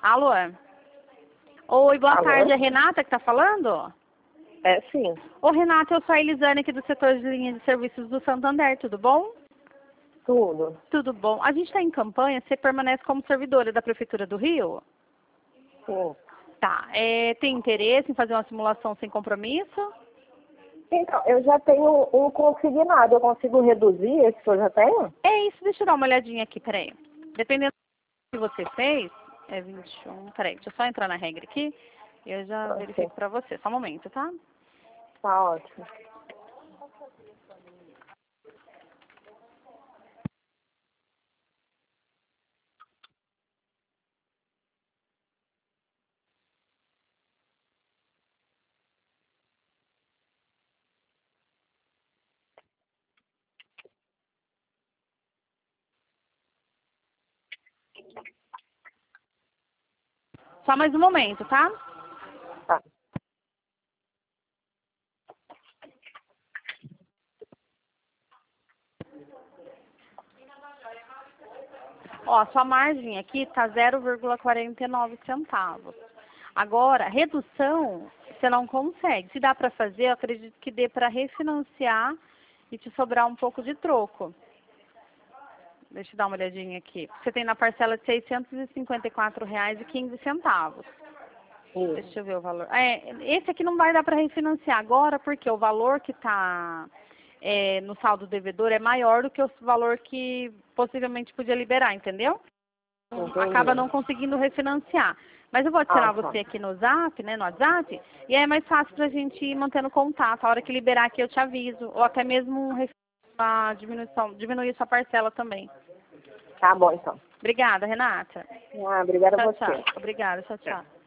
Alô? Oi, boa Alô? tarde. É a Renata que tá falando? É, sim. Ô, Renata, eu sou a Elisane aqui do setor de linha de serviços do Santander, tudo bom? Tudo. Tudo bom. A gente está em campanha, você permanece como servidora da Prefeitura do Rio? Sim. Tá. Tem interesse em fazer uma simulação sem compromisso? Então, eu já tenho um consignado. Eu consigo reduzir esse que eu já tenho? É isso, deixa eu dar uma olhadinha aqui, peraí. Dependendo do que você fez, é 21, peraí, deixa eu só entrar na regra aqui e eu já Ok. verifico pra você. Só um momento, tá? Tá ótimo. Só mais um momento, tá? Tá. Ó, a sua margem aqui tá 0,49 centavos. Agora, redução, você não consegue. Se dá para fazer, eu acredito que dê para refinanciar e te sobrar um pouco de troco. Deixa eu dar uma olhadinha aqui. Você tem na parcela de R$ 654,15. Isso. Deixa eu ver o valor. Esse aqui não vai dar para refinanciar agora, porque o valor que está no saldo devedor é maior do que o valor que possivelmente podia liberar, entendeu? Entendi. Acaba não conseguindo refinanciar. Mas eu vou adicionar Tá. você aqui no Zap, né, no WhatsApp, e aí é mais fácil pra gente ir mantendo contato. A hora que liberar aqui eu te aviso. Ou até mesmo diminuir sua parcela também. Tá bom, então. Obrigada, Renata. Obrigada a Tchau, você. tchau. Obrigada, tchau, tchau.